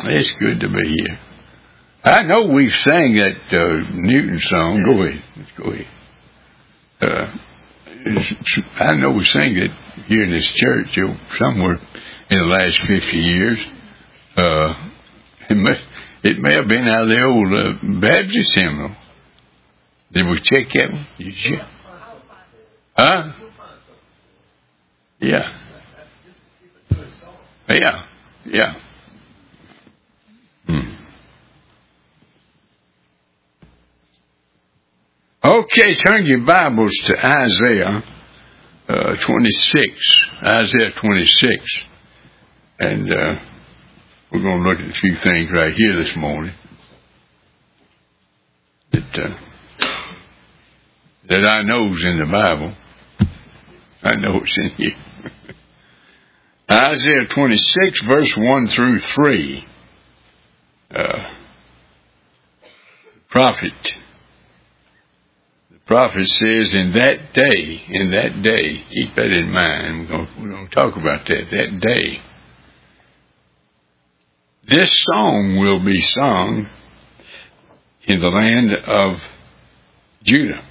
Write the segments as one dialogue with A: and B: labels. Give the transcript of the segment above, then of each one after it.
A: It's good to be here. I know we've sang that Newton song. Go ahead. Let's go ahead. I know we sang it here in this church somewhere in the last 50 years. It may have been out of the old Baptist hymnal. Did we check that one? Did you? Huh? Yeah. Yeah. Yeah. Okay, turn your Bibles to Isaiah 26. Isaiah 26. And we're going to look at a few things right here this morning that I know is in the Bible. I know it's in here. Isaiah 26, verse 1 through 3. The prophet says, in that day, keep that in mind. We're going to talk about that day. This song will be sung in the land of Judah,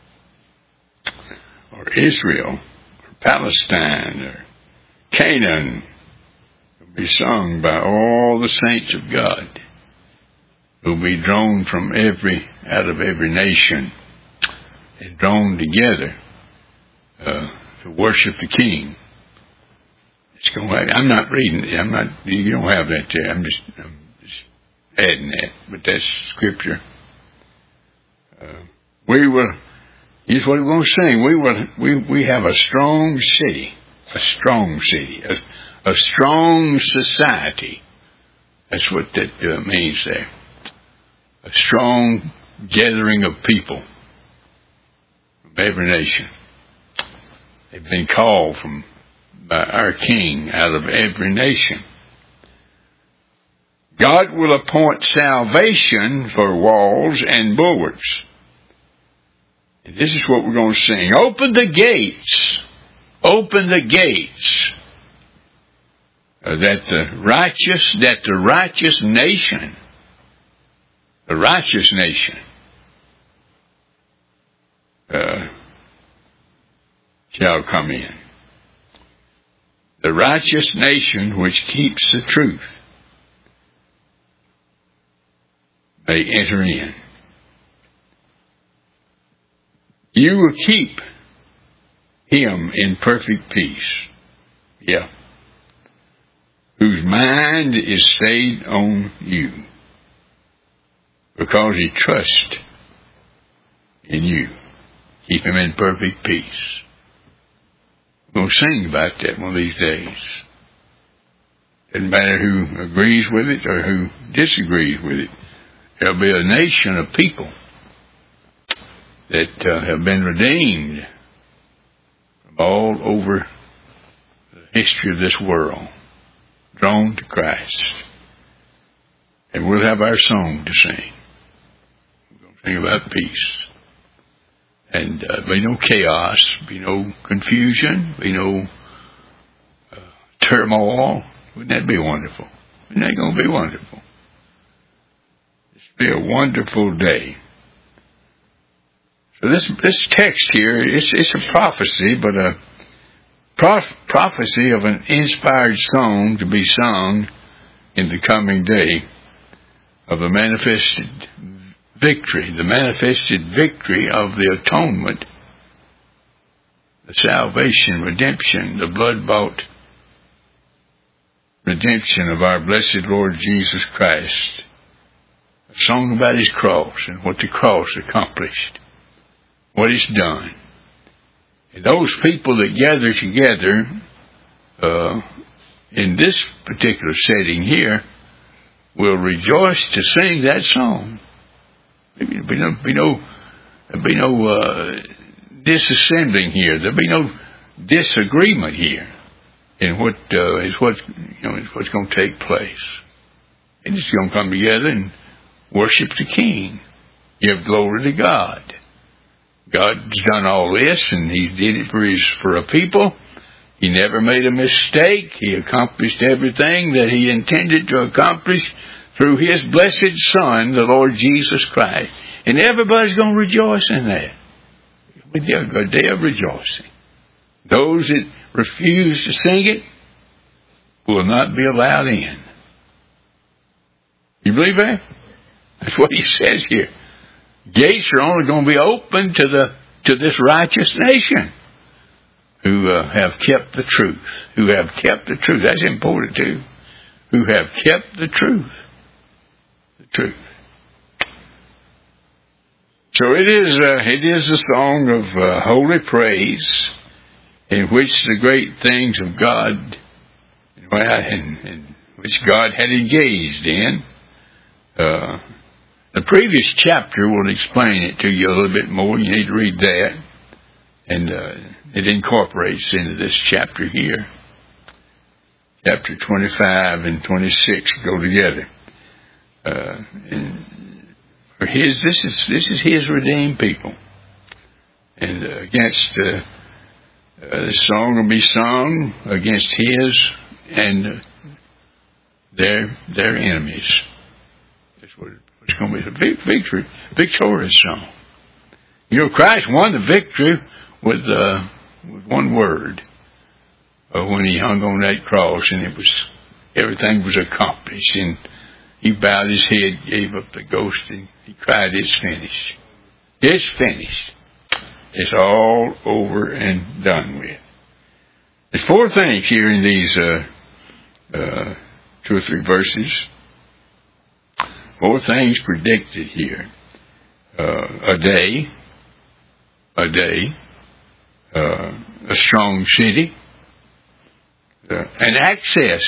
A: or Israel, or Palestine, or Canaan. It will be sung by all the saints of God who will be drawn from out of every nation and drawn together to worship the King. It's going to, I'm not reading it. You don't have that there. I'm just adding that. But that's scripture. Here's what we're going to sing. We have a strong city, a strong society. That's what that means there. A strong gathering of people from every nation. They've been called by our King out of every nation. God will appoint salvation for walls and bulwarks. And this is what we're going to sing. Open the gates. Open the gates. That the righteous nation shall come in. The righteous nation which keeps the truth may enter in. You will keep him in perfect peace. Yeah. Whose mind is stayed on you, because he trusts in you. Keep him in perfect peace. We're going to sing about that one of these days. Doesn't matter who agrees with it or who disagrees with it. There'll be a nation of people that have been redeemed from all over the history of this world, drawn to Christ. And we'll have our song to sing. We're going to sing about peace. And be no chaos, be no confusion, be no turmoil. Wouldn't that be wonderful? Isn't that going to be wonderful? It's be a wonderful day. So this text here, it's a prophecy, but a prophecy of an inspired song to be sung in the coming day of the manifested victory of the atonement, the salvation, redemption, the blood-bought redemption of our blessed Lord Jesus Christ. A song about his cross and what the cross accomplished, what it's done. And those people that gather together in this particular setting here will rejoice to sing that song. There'll be no disassembling here. There'll be no disagreement here in what's going to take place. And it's going to come together and worship the King, give glory to God. God's done all this, and He did it for a people. He never made a mistake. He accomplished everything that He intended to accomplish through His blessed Son, the Lord Jesus Christ. And everybody's going to rejoice in that. It'll be a day of rejoicing. Those that refuse to sing it will not be allowed in. You believe that? That's what He says here. Gates are only going to be open to this righteous nation who have kept the truth. Who have kept the truth. That's important too. Who have kept the truth. The truth. So it is a song of holy praise in which the great things of God and which God had engaged in. The previous chapter will explain it to you a little bit more. You need to read that. And it incorporates into this chapter here. Chapter 25 and 26 go together. This is His redeemed people. And against the song will be sung against His and their enemies. That's what it's going to be. A victorious song. You know, Christ won the victory with one word when He hung on that cross, and everything was accomplished. And He bowed His head, gave up the ghost, and He cried, "It's finished. It's finished. It's all over and done with." There's four things here in these 2 or 3 verses. 4 things predicted here. A day, a strong city, an access.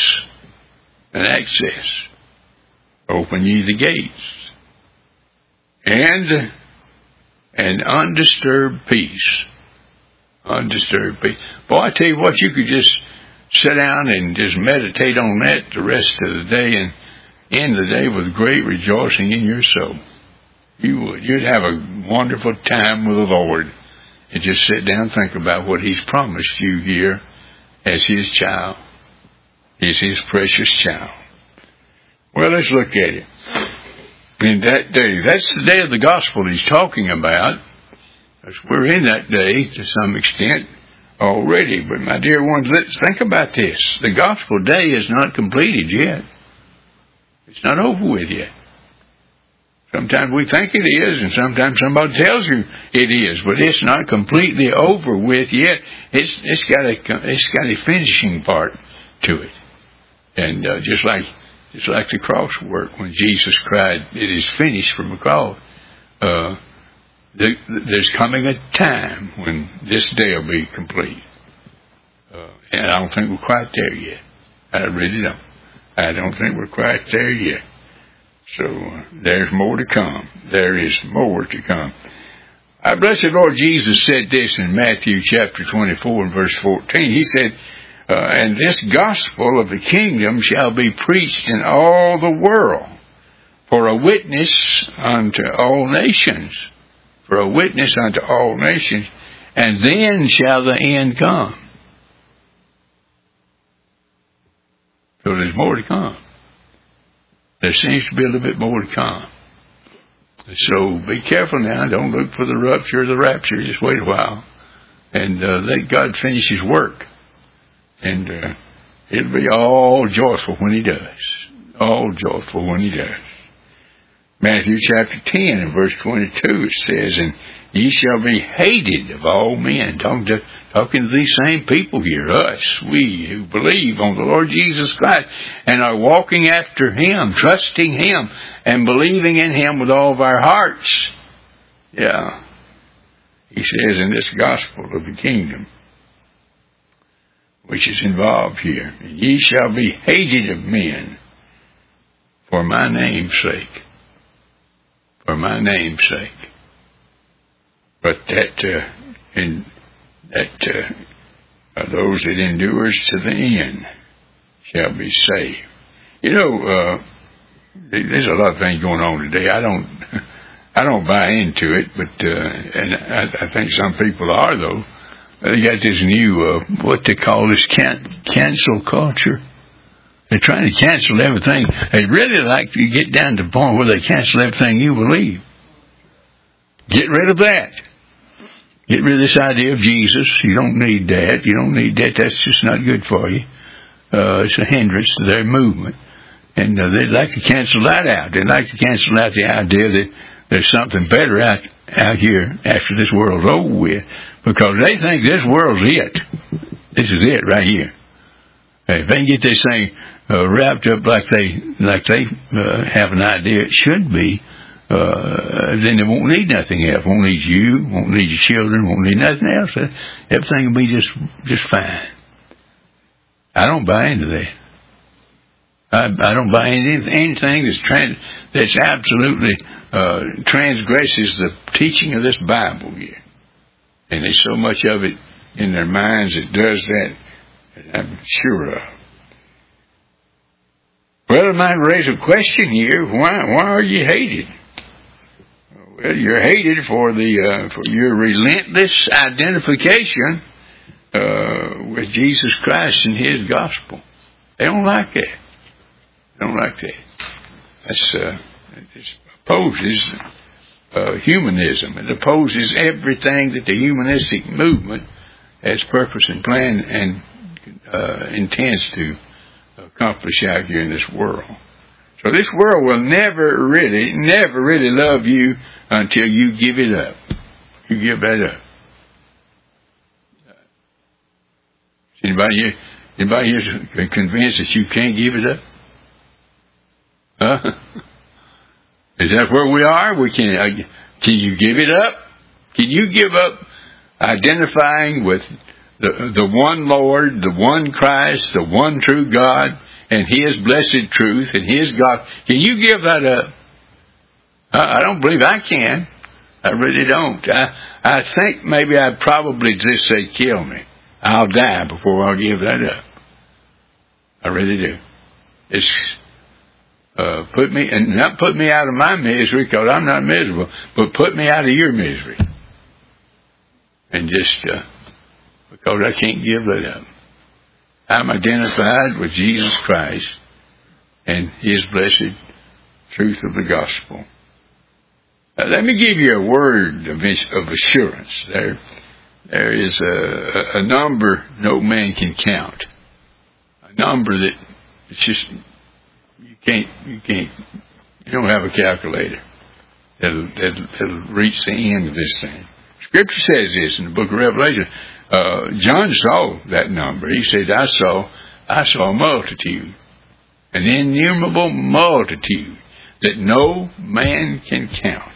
A: Open ye the gates. And an undisturbed peace. Undisturbed peace. Boy, I tell you what, you could just sit down and just meditate on that the rest of the day and end the day with great rejoicing in your soul. You would. You'd have a wonderful time with the Lord and just sit down and think about what He's promised you here as His child, as His precious child. Well, let's look at it. In that day, that's the day of the gospel He's talking about. We're in that day to some extent already. But my dear ones, let's think about this. The gospel day is not completed yet. It's not over with yet. Sometimes we think it is, and sometimes somebody tells you it is, but it's not completely over with yet. It's got a finishing part to it, and just like the cross work when Jesus cried, "It is finished" from the cross. There's coming a time when this day will be complete, and I don't think we're quite there yet. I really don't. I don't think we're quite there yet. So there's more to come. There is more to come. Our blessed Lord Jesus said this in Matthew chapter 24 and verse 14. He said, "And this gospel of the kingdom shall be preached in all the world for a witness unto all nations." For a witness unto all nations, and then shall the end come. So there's more to come. There seems to be a little bit more to come. So be careful now. Don't look for the rupture or the rapture. Just wait a while. And let God finish His work. And it'll be all joyful when He does. All joyful when He does. Matthew chapter 10 and verse 22 it says, "And ye shall be hated of all men." Talking to these same people here, us, we who believe on the Lord Jesus Christ and are walking after Him, trusting Him, and believing in Him with all of our hearts. Yeah. He says in this gospel of the kingdom, which is involved here, "And ye shall be hated of men for my name's sake." For my name's sake. But those that endures to the end shall be saved. You know, there's a lot of things going on today. I don't buy into it, but and I think some people are though. They got this new what they call this cancel culture. They're trying to cancel everything. They really like to get down to the point where they cancel everything you believe. Get rid of that. Get rid of this idea of Jesus. You don't need that. You don't need that. That's just not good for you. It's a hindrance to their movement. And they'd like to cancel that out. They'd like to cancel out the idea that there's something better out here after this world's over with, because they think this world's it. This is it right here. If they can get this thing wrapped up like they have an idea it should be, then they won't need nothing else. Won't need you. Won't need your children. Won't need nothing else. Everything will be just fine. I don't buy into that. I don't buy into anything that's absolutely transgresses the teaching of this Bible here. And there's so much of it in their minds that does that I'm sure of. Well, it might raise a question here. Why are you hated? Well, you're hated for your relentless identification with Jesus Christ and His gospel. They don't like that. They don't like that. It opposes humanism. It opposes everything that the humanistic movement has purpose and plan and intends to accomplish out here in this world. So this world will never really love you until you give it up. You give that up. Anybody here convinced that you can't give it up? Huh? Is that where we are? Can you give it up? Can you give up identifying with the one Lord, the one Christ, the one true God, and His blessed truth and His God? Can you give that up? I don't believe I can. I really don't. I think maybe I'd probably just say, kill me. I'll die before I'll give that up. I really do. It's put me, and not put me out of my misery, because I'm not miserable, but put me out of your misery. And just because I can't give that up. I'm identified with Jesus Christ and His blessed truth of the gospel. Let me give you a word of assurance. There is a number no man can count. A number that it's just you don't have a calculator that'll reach the end of this thing. Scripture says this in the book of Revelation. John saw that number. He said, I saw a multitude, an innumerable multitude that no man can count.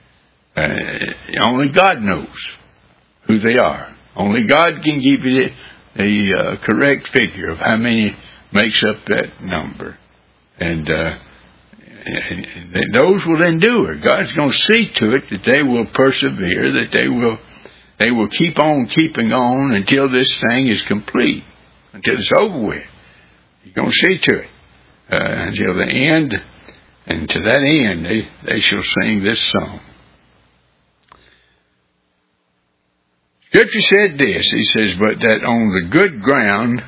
A: Only God knows who they are. Only God can give you the correct figure of how many makes up that number. And those will endure. God's going to see to it that they will persevere, that they will keep on keeping on until this thing is complete, until it's over with. He's going to see to it until the end, and to that end they shall sing this song. Scripture said this. He says, but that on the good ground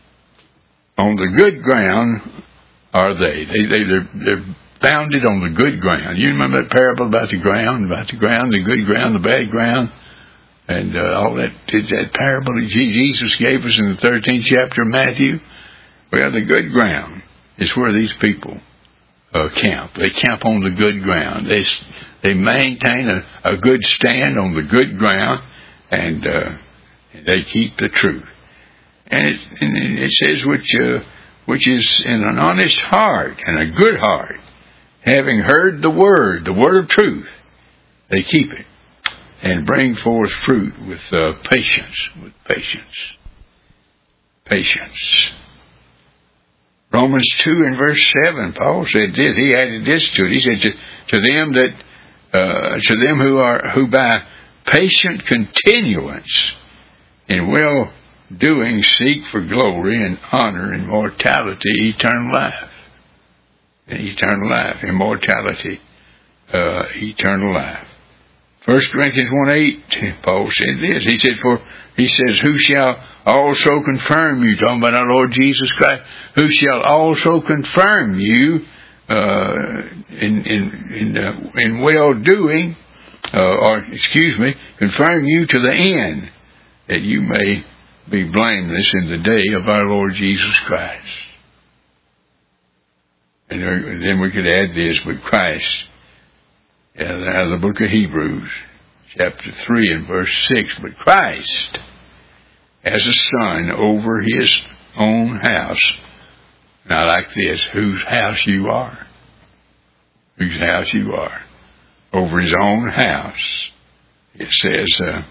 A: are they. They're founded on the good ground. You remember that parable about the ground, the good ground, the bad ground, and all that. That parable that Jesus gave us in the 13th chapter of Matthew? Well, the good ground is where these people camp. They camp on the good ground. They maintain a good stand on the good ground, and they keep the truth. And it says which is in an honest heart and a good heart, having heard the word of truth, they keep it and bring forth fruit with patience. Romans 2 and verse 7, Paul said this. He added this to it. He said to them who by patient continuance in well-doing seek for glory and honor and immortality, eternal life. Immortality, eternal life. 1 Corinthians 1:8, Paul said this. He says, who shall also confirm you, talking about our Lord Jesus Christ, who shall also confirm you in well-doing, confirm you to the end, that you may be blameless in the day of our Lord Jesus Christ. And then we could add this, but Christ, out of the book of Hebrews, chapter 3 and verse 6, but Christ, as a son over his own house. Now like this, whose house you are. Whose house you are. Over his own house. It says,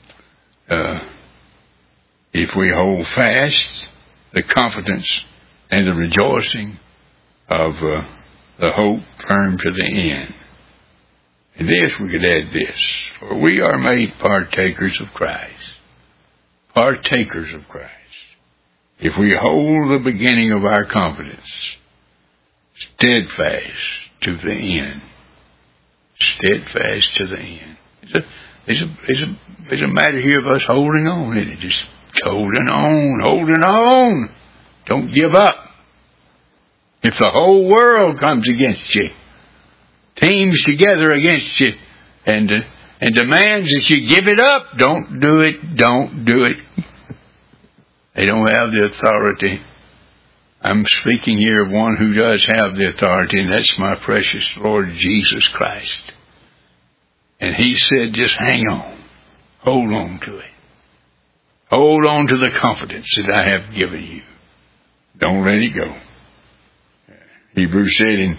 A: if we hold fast the confidence and the rejoicing of the hope firm to the end. And this, we could add this, for we are made partakers of Christ. Partakers of Christ. If we hold the beginning of our confidence steadfast to the end. Steadfast to the end. It's a matter here of us holding on, isn't it? Just holding on. Don't give up. If the whole world comes against you, teams together against you, and demands that you give it up, don't do it. They don't have the authority. I'm speaking here of one who does have the authority, and that's my precious Lord Jesus Christ. And he said, just hang on. Hold on to it. Hold on to the confidence that I have given you. Don't let it go. Hebrews said in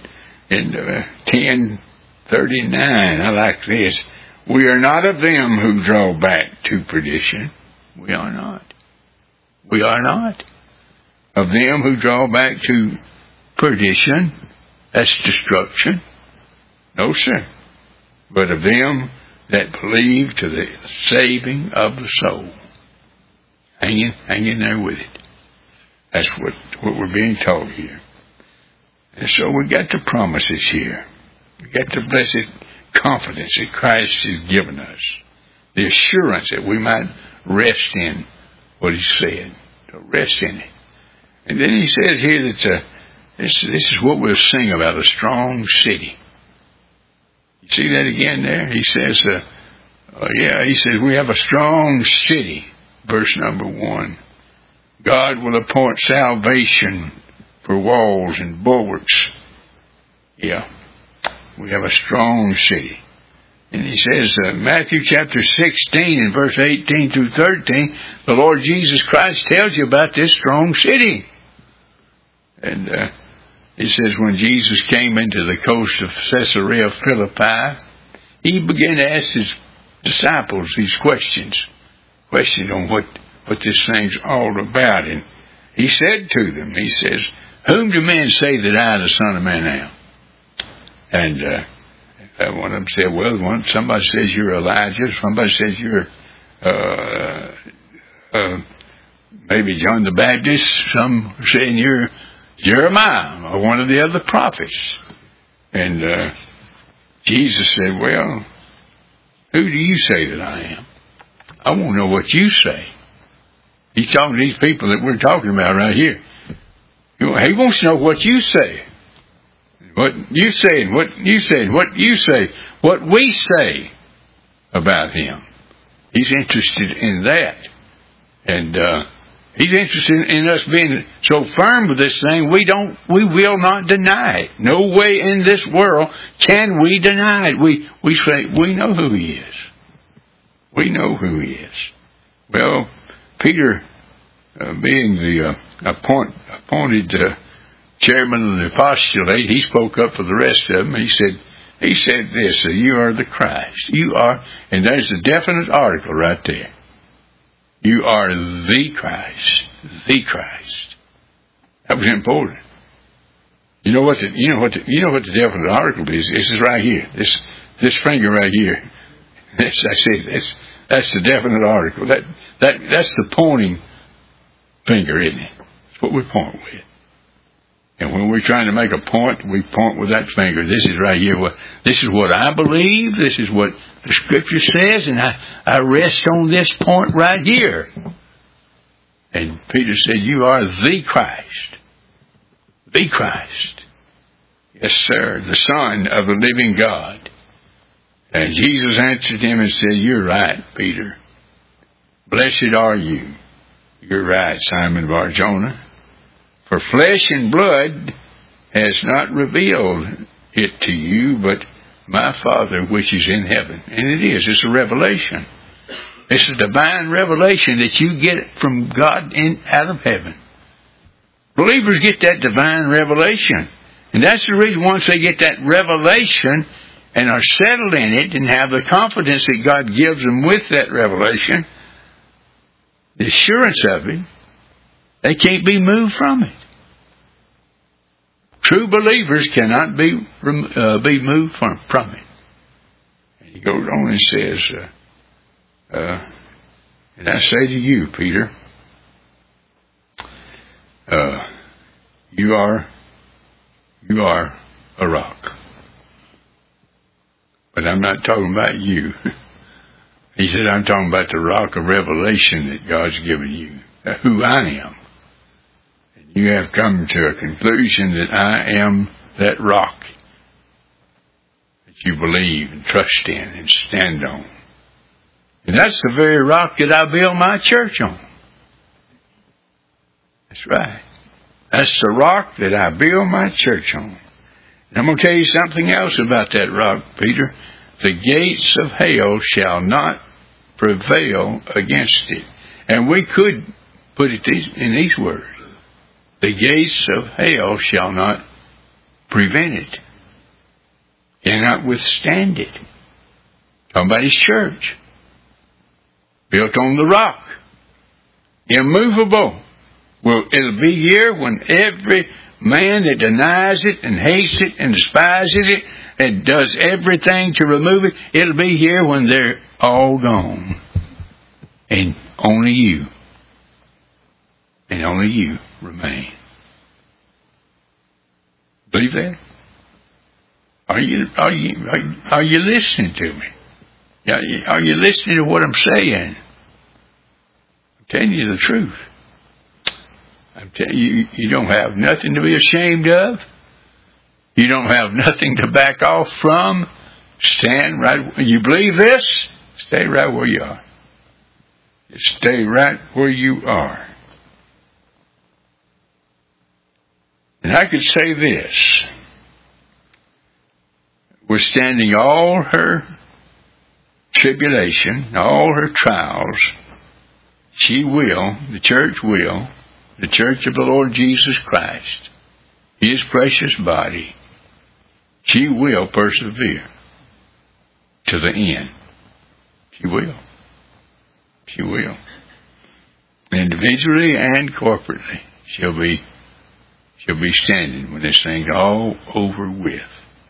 A: 10:39, I like this, we are not of them who draw back to perdition. We are not. We are not. Of them who draw back to perdition, that's destruction. No, sir. But of them that believe to the saving of the soul. Hang in there with it. That's what we're being taught here. And so we got the promises here. We got the blessed confidence that Christ has given us. The assurance that we might rest in what he said. To rest in it. And then he says here that this is what we'll sing about, a strong city. You see that again there? He says, he says we have a strong city. Verse number 1. God will appoint salvation for walls and bulwarks. Yeah. We have a strong city. And he says, Matthew chapter 16 and verse 18 through 13, the Lord Jesus Christ tells you about this strong city. And he says, when Jesus came into the coast of Caesarea Philippi, he began to ask his disciples these questions on what this thing's all about. And he said to them, he says, whom do men say that I, the Son of Man, am? And one of them said, well, somebody says you're Elijah, somebody says you're maybe John the Baptist, some saying you're Jeremiah or one of the other prophets. And Jesus said, well, who do you say that I am? I want to know what you say. He's talking to these people that we're talking about right here. He wants to know what you say. What you say, what you say, what you say, what we say about him. He's interested in that. And he's interested in us being so firm with this thing, we will not deny it. No way in this world can we deny it. We say, we know who he is. We know who he is. Well, Peter, being the appointed chairman of the apostolate, he spoke up for the rest of them. He said this, you are the Christ. You are, and there's a definite article right there. You are the Christ. The Christ. That was important. You know what the definite article is? This is right here. This finger right here. That's the definite article. That's the pointing finger, isn't it? That's what we point with. And when we're trying to make a point, we point with that finger. This is right here. This is what I believe. This is what the Scripture says, and I rest on this point right here. And Peter said, you are the Christ. the Christ. Yes, sir, the Son of the living God. And Jesus answered him and said, you're right, Peter. Blessed are you. You're right, Simon Bar-Jonah. For flesh and blood has not revealed it to you, but my Father which is in heaven. And it is. It's a revelation. It's a divine revelation that you get from God out of heaven. Believers get that divine revelation. And that's the reason once they get that revelation and are settled in it and have the confidence that God gives them with that revelation, the assurance of it, they can't be moved from it. True believers cannot be moved from it. And he goes on and says, and I say to you, Peter, you are a rock. But I'm not talking about you. He said, I'm talking about the rock of revelation that God's given you, who I am. And you have come to a conclusion that I am that rock that you believe and trust in and stand on. And that's the very rock that I build my church on. That's right. That's the rock that I build my church on. And I'm going to tell you something else about that rock, Peter. The gates of hell shall not prevail against it. And we could put it in these words. The gates of hell shall not prevent it. Cannot withstand it. Talking about his church. Built on the rock. Immovable. Well, it'll be here when every man that denies it and hates it and despises it and does everything to remove it, it'll be here when they're all gone. And only you remain. Believe that? Are you listening to me? Are you listening to what I'm saying? I'm telling you the truth. I'm telling you, you don't have nothing to be ashamed of. You don't have nothing to back off from. Stand right. You believe this? Stay right where you are. Stay right where you are. And I could say this. Withstanding all her tribulation, all her trials, she will, the church will, the church of the Lord Jesus Christ, His precious body, she will persevere to the end. She will. She will. Individually and corporately, she'll be standing when this thing's all over with.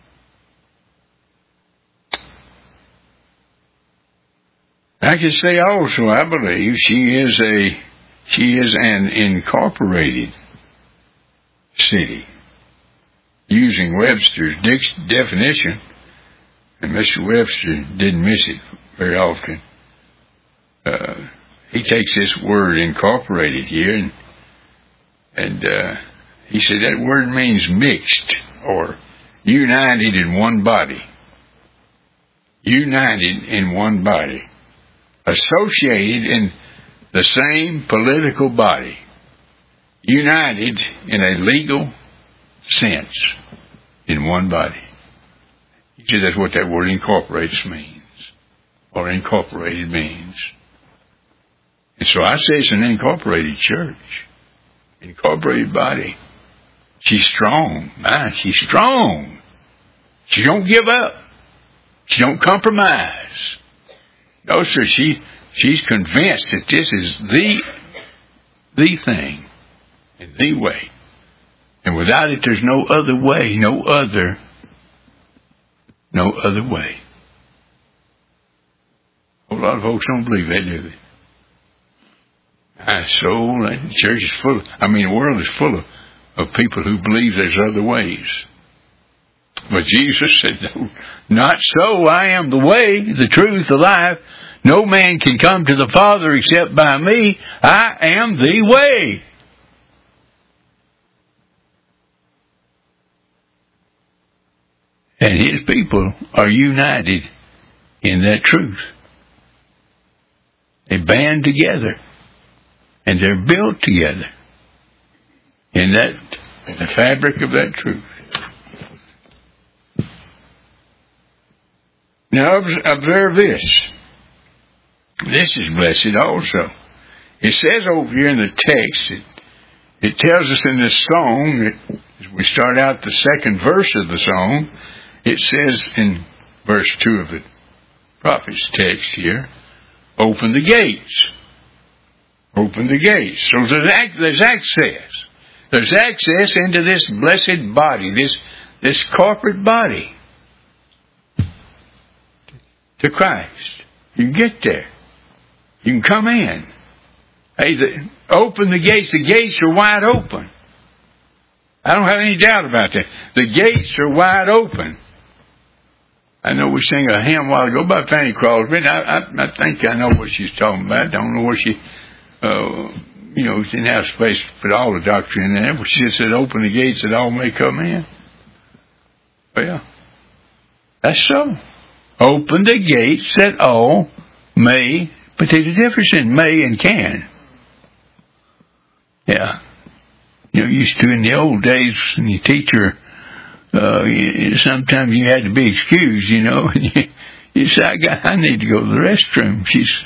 A: I can say also, I believe she is an incorporated city. Using Webster's definition, and Mr. Webster didn't miss it very often. He takes this word incorporated here, and he said that word means mixed or united in one body. United in one body. Associated in the same political body. United in a legal sense in one body. You see, that's what that word incorporates means. Or incorporated means. And so I say it's an incorporated church. Incorporated body. She's strong. She's strong. She don't give up. She don't compromise. No, sir, she's convinced that this is the thing and the way. And without it, there's no other way, no other way. A whole lot of folks don't believe that, do they? The church is full the world is full of people who believe there's other ways. But Jesus said, no, not so. I am the way, the truth, the life. No man can come to the Father except by me. I am the way. And His people are united in that truth. They band together. And they're built together in the fabric of that truth. Now observe this. This is blessed also. It says over here in the text, it tells us in this song, as we start out the second verse of the song, it says in verse 2 of the prophet's text here, open the gates. Open the gates. So there's access. There's access into this blessed body, this corporate body, to Christ. You get there. You can come in. Hey, open the gates. The gates are wide open. I don't have any doubt about that. The gates are wide open. I know we sang a hymn a while ago by Fanny Crosby. I think I know what she's talking about. I don't know where she, didn't have space to put all the doctrine in there. But she just said, open the gates that all may come in. Well, that's so. Open the gates that all may, but there's a difference in may and can. Yeah. Used to in the old days when your teacher, sometimes you had to be excused, and you say, I need to go to the restroom.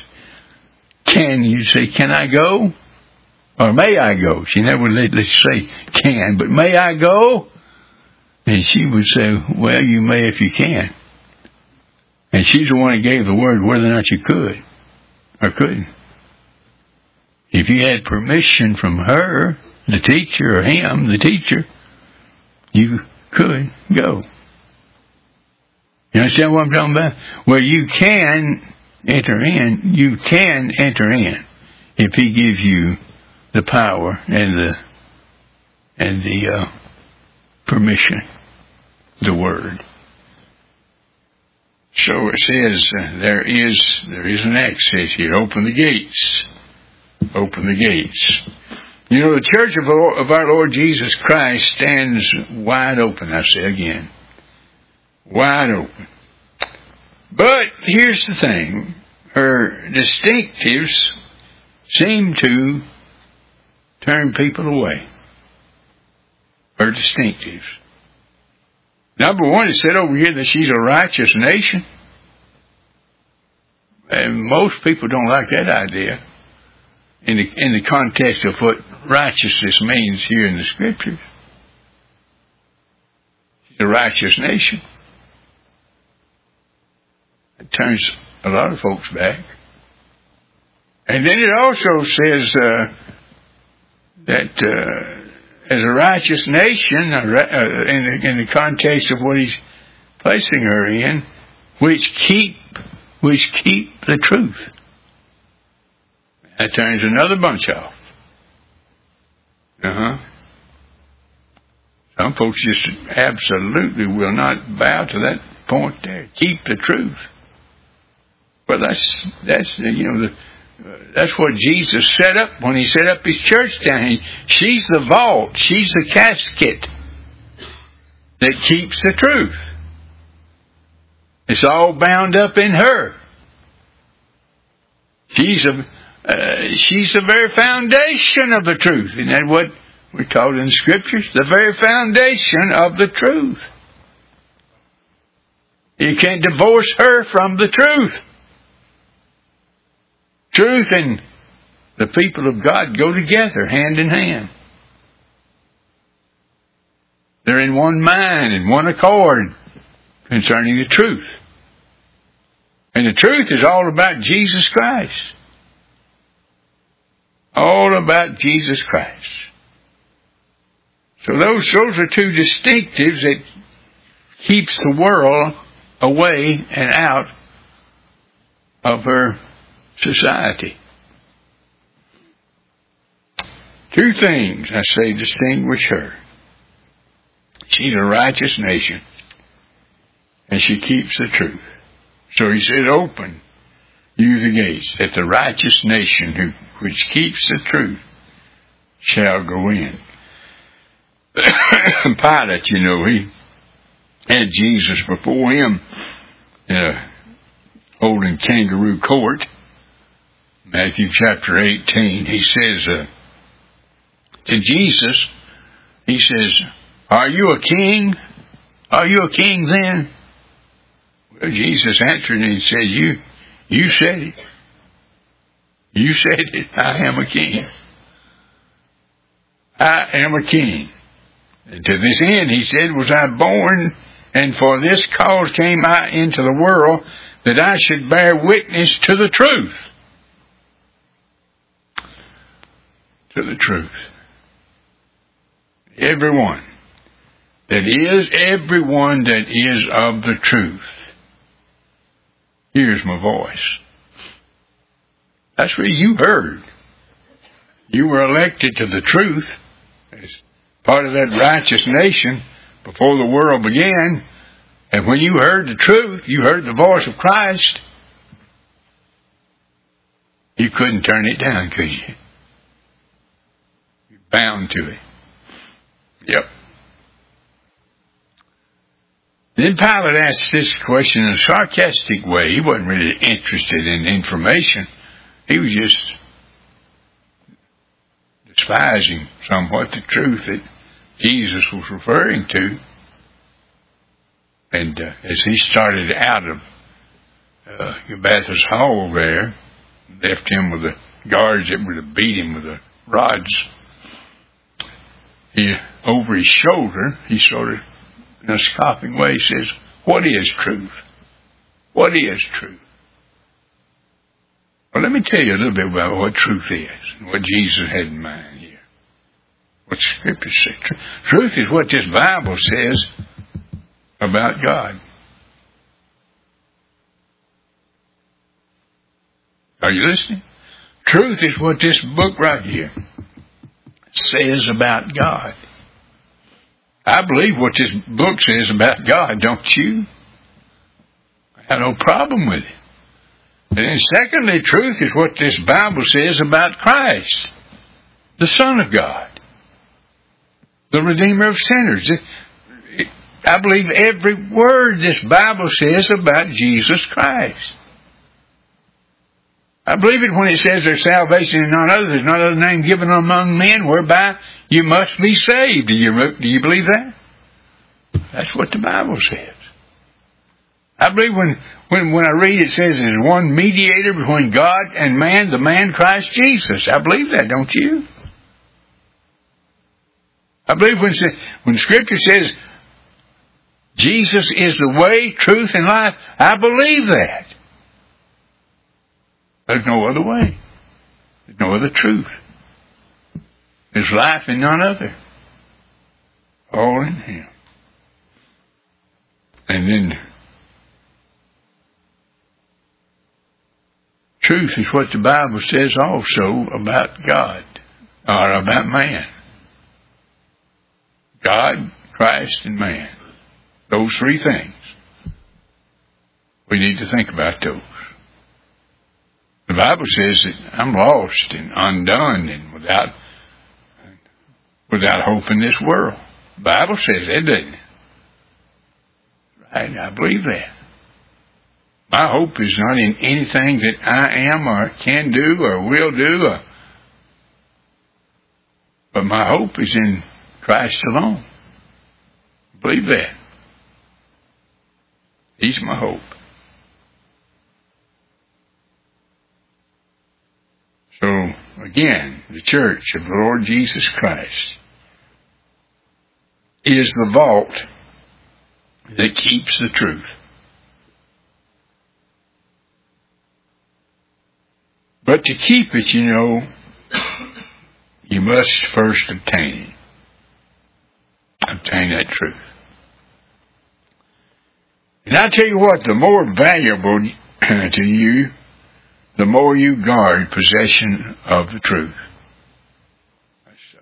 A: You say, can I go? Or may I go? She never would let say can, but may I go? And she would say, well, you may if you can. And she's the one that gave the word whether or not you could or couldn't. If you had permission from her, the teacher, or him, the teacher, you could go. You understand what I'm talking about? Well, you can enter in. You can enter in if He gives you the power and the permission, the word. So it says there is an access here. Open the gates. Open the gates. The church of our Lord Jesus Christ stands wide open, I say again. Wide open. But here's the thing. Her distinctives seem to turn people away. Her distinctives. Number one, it said over here that she's a righteous nation. And most people don't like that idea in the context of what righteousness means here in the Scriptures. She's a righteous nation. It turns a lot of folks back. And then it also says that as a righteous nation, in the context of what He's placing her in, which keep the truth. That turns another bunch off. Some folks just absolutely will not bow to that point there. Keep the truth. Well, that's what Jesus set up when He set up His church down here. She's the vault. She's the casket that keeps the truth. It's all bound up in her. She's the very foundation of the truth. Isn't that what we're taught in the Scriptures? The very foundation of the truth. You can't divorce her from the truth. Truth and the people of God go together, hand in hand. They're in one mind and one accord concerning the truth. And the truth is all about Jesus Christ. All about Jesus Christ. So those are two distinctives that keeps the world away and out of her society. Two things, I say, distinguish her. She's a righteous nation, and she keeps the truth. So He said, open you the gates, that the righteous nation which keeps the truth shall go in. Pilate, had Jesus before him holding kangaroo court. Matthew chapter 18, he says to Jesus, he says, "Are you a king? Are you a king then?" Well, Jesus answered and he said, You said it. You said it. I am a king. I am a king. And to this end, he said, was I born, and for this cause came I into the world, that I should bear witness to the truth. To the truth. Everyone that is of the truth hears my voice. That's what you heard. You were elected to the truth as part of that righteous nation before the world began. And when you heard the truth, you heard the voice of Christ. You couldn't turn it down, could you? You're bound to it. Yep. Then Pilate asked this question in a sarcastic way. He wasn't really interested in information. He was just despising somewhat the truth that Jesus was referring to. And as he started out of Gabbatha's hall there, left him with the guards that would have beat him with the rods, over his shoulder, he sort of, in a scoffing way, says, "What is truth? What is truth?" Well, let me tell you a little bit about what truth is and what Jesus had in mind here. What Scripture says. Truth is what this Bible says about God. Are you listening? Truth is what this book right here says about God. I believe what this book says about God, don't you? I have no problem with it. And then secondly, truth is what this Bible says about Christ, the Son of God, the Redeemer of sinners. I believe every word this Bible says about Jesus Christ. I believe it when it says there's salvation in none other. There's no other name given among men whereby you must be saved. Do you believe that? That's what the Bible says. I believe when I read it says there's one mediator between God and man, the man Christ Jesus. I believe that, don't you? I believe when Scripture says Jesus is the way, truth, and life, I believe that. There's no other way. There's no other truth. There's life in none other. All in Him. And then truth is what the Bible says also about God, or about man. God, Christ, and man. Those three things. We need to think about those. The Bible says that I'm lost and undone and without hope in this world. The Bible says that, doesn't it? Right, I believe that. My hope is not in anything that I am or can do or will do, but my hope is in Christ alone. Believe that. He's my hope. So, again, the church of the Lord Jesus Christ is the vault that keeps the truth. But to keep it, you must first obtain that truth. And I tell you what, the more valuable to you, the more you guard possession of the truth. That's so.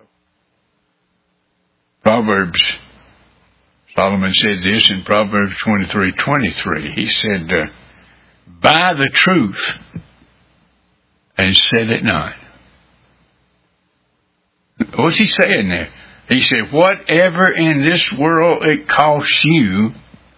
A: Solomon said this in Proverbs 23:23. He said, "Buy the truth and sell it not." What's he saying there? He said, whatever in this world it costs you,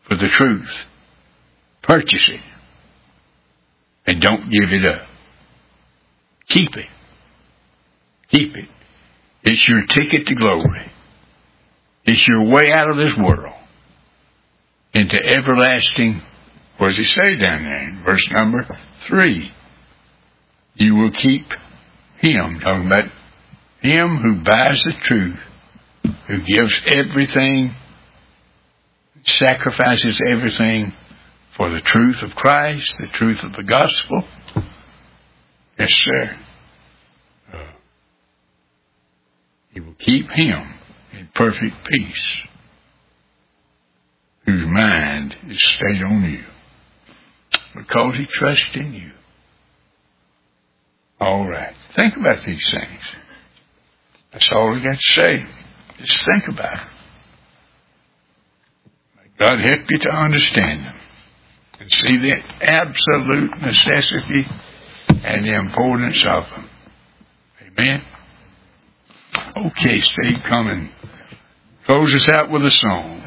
A: for the truth. Purchase it. And don't give it up. Keep it. Keep it. It's your ticket to glory. It's your way out of this world into everlasting. What does it say down there in verse number 3? You will keep him, talking about him who buys the truth, who gives everything, sacrifices everything for the truth of Christ, the truth of the gospel. Yes, sir. You will keep him in perfect peace, whose mind is stayed on you, because he trusts in you. All right. Think about these things. That's all we got to say. Just think about it. May God help you to understand them and see the absolute necessity and the importance of them. Amen. Okay, Steve, come and close us out with a song.